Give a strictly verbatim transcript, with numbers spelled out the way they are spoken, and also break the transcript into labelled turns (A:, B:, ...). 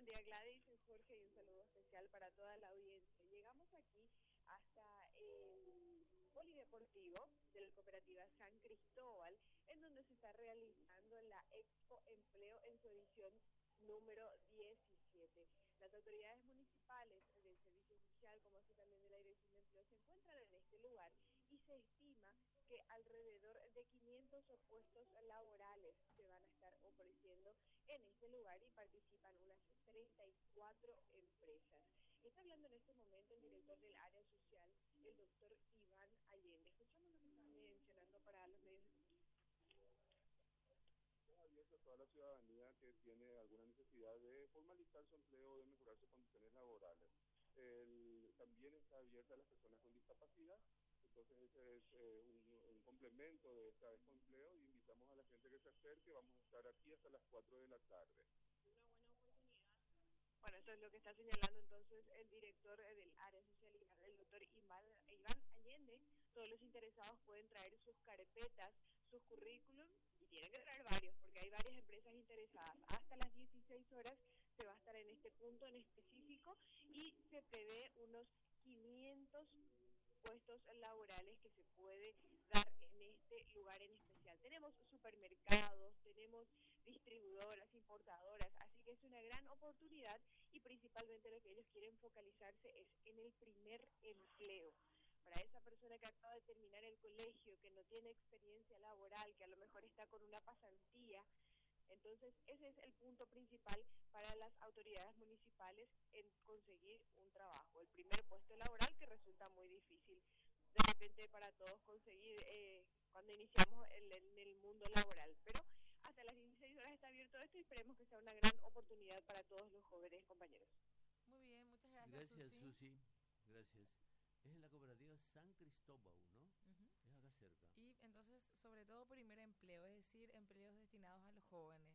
A: día, Gladys, soy Jorge, y un saludo especial para toda la audiencia. Llegamos aquí hasta el polideportivo de la cooperativa San Cristóbal, en donde se está realizando la Expo Empleo en su edición número diecisiete. Las autoridades municipales del Servicio Social, como así también de la Dirección de Empleo, se encuentran en este lugar y se estima que alrededor de quinientos puestos laborales se van a estar ofreciendo en este lugar y participan unas treinta y cuatro empresas. Está hablando en este momento el director del área social, el doctor Iván Allende. Escuchamos lo que está mencionando para los medios de comunicación.
B: Abierto a toda la ciudadanía que tiene alguna necesidad de formalizar su empleo o de mejorar sus condiciones laborales. El, también está abierta a las personas con discapacidad, entonces ese es eh, un, un complemento de esta Expo Empleo y invitamos a la gente que se acerque. Vamos a estar aquí hasta las cuatro de la tarde.
A: Una buena oportunidad. Bueno, eso es lo que está señalando entonces el director del área social, el doctor Iván Allende. Todos los interesados pueden traer sus carpetas, sus currículum, y tienen que traer varios, porque hay varias empresas interesadas. Hasta las dieciséis horas se va a estar en este punto en específico y se prevé unos quinientos puestos laborales que se puede dar en este lugar en especial. Tenemos supermercados, tenemos distribuidoras, importadoras, así que es una gran oportunidad y principalmente lo que ellos quieren focalizarse es en el primer empleo. Para esa persona que acaba de terminar el colegio, que no tiene experiencia laboral, que a lo mejor está con una pasantía. Entonces, ese es el punto principal para las autoridades municipales en conseguir un trabajo, el primer puesto laboral, que resulta muy difícil de repente para todos conseguir eh, cuando iniciamos el, en el mundo laboral. Pero hasta las dieciséis horas está abierto esto y esperemos que sea una gran oportunidad para todos los jóvenes compañeros.
C: Muy bien, muchas gracias,
D: Gracias,
C: Susi.
D: Susi. Gracias. Es en la cooperativa San Cristóbal, ¿no?
C: Uh-huh.
D: Es acá cerca.
C: Y entonces, sobre todo primer empleo, es decir, empleos destinados a los jóvenes.